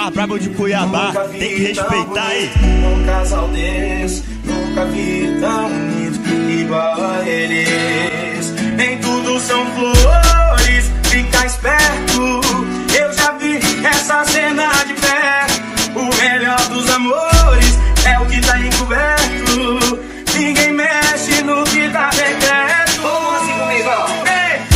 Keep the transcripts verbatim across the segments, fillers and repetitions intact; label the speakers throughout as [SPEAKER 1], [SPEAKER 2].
[SPEAKER 1] mais brabo de Cuiabá, tem que respeitar aí.
[SPEAKER 2] Um casal desse, nunca vi tão unido igual a eles. Nem tudo são flores, fica esperto. Eu já vi essa cena de perto. O melhor dos amores é o que tá encoberto. Ninguém mexe no que tá secreto. Vamos assim comigo, ó.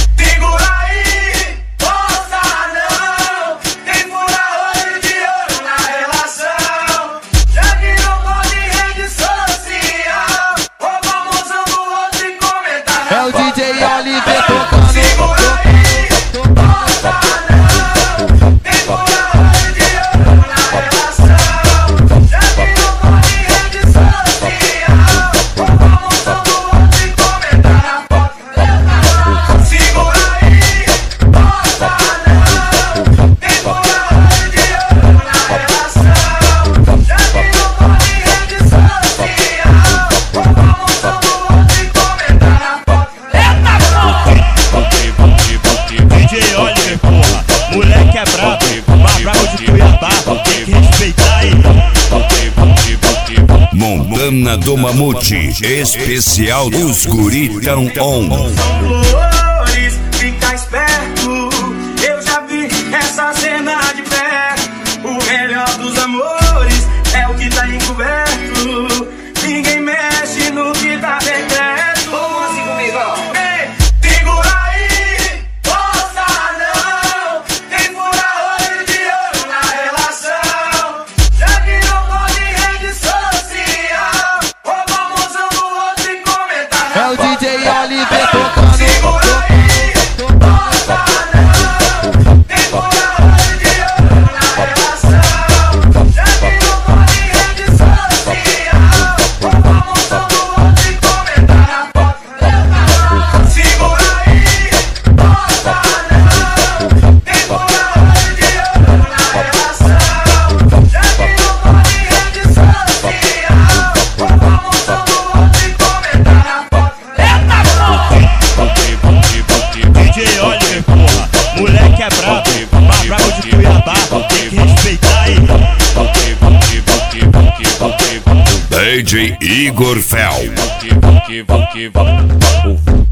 [SPEAKER 3] É o D J Oliver tocando.
[SPEAKER 1] Moleque é brabo, mais brabo de Cuiabá, tem que respeitar aí.
[SPEAKER 4] Montana do Mamute, especial Os Guri Tão On.
[SPEAKER 2] Flores, fica esperto. Eu já vi essa cena de perto. O melhor dos amores é o que tá encoberto. Ninguém mexe no que tá secreto. Vamos assim comigo, ó.
[SPEAKER 3] É o D J Oliver tocando.
[SPEAKER 1] Moleque é brabo, mais brabo de Cuiabá, tem que respeitar aí.
[SPEAKER 4] D J Igor Fel.